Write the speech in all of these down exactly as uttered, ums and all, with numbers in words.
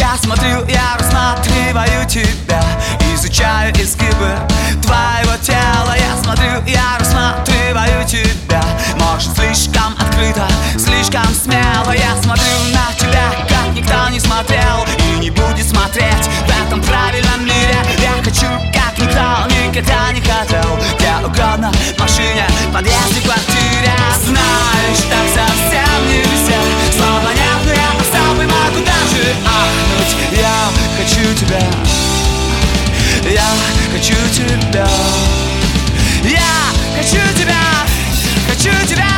Я смотрю, я рассматриваю тебя, изучаю изгибы твоего тела. Я смотрю, я рассматриваю тебя, может, слишком открыто, слишком смело. Я смотрю на тебя, как никто не смотрел и не будет смотреть в этом правильном мире. Я хочу, как никто никогда не хотел, где угодно, в машине, в подъезде, в квартире. Знаешь, так совсем нельзя, словно нет, но я особый, могу даже ахнуть. Я хочу тебя, я хочу тебя, я хочу тебя, хочу тебя.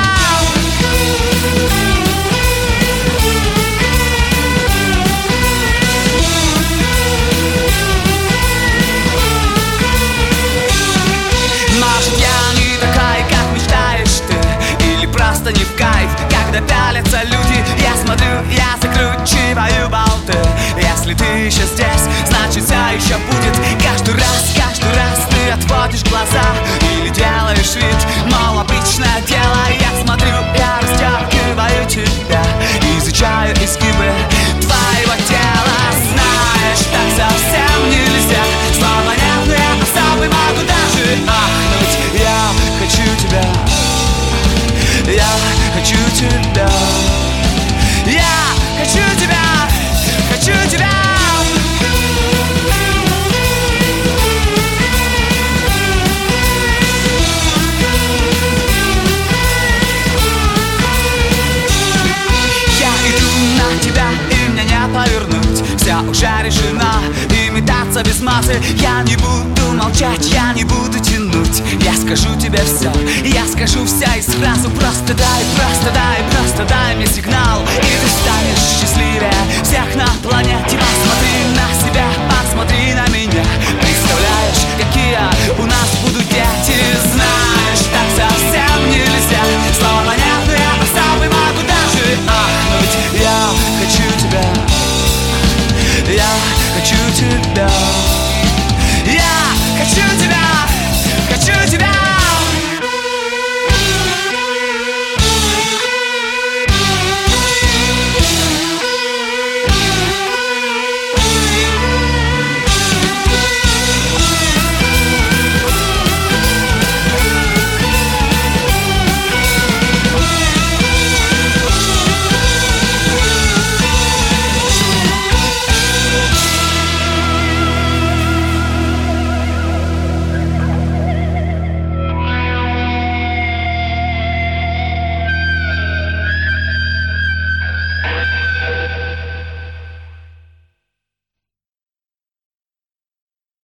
Может, я не такая, как мечтаешь ты, или просто не в кайф, когда пялятся люди. Я смотрю, я закручиваю болты. Если ты еще здесь, значит все еще будет. Каждый раз, каждый раз ты отводишь глаза или делаешь вид, мол, обычное дело. Я смотрю, я растягиваю тебя, изучаю изгибы твоего тела. Знаешь, так совсем нельзя, словно нет, но я особый, могу даже ахнуть. Я хочу тебя, я хочу тебя, я хочу тебя, хочу тебя. Я иду на тебя, и мне не повернуть. Все уже решено, и метаться без массы. Я не буду молчать, я не буду тянуть. Я скажу тебе все, я скажу все и сразу. Просто дай, просто дай, просто дай мне сигнал, и ты станешь счастливее всех на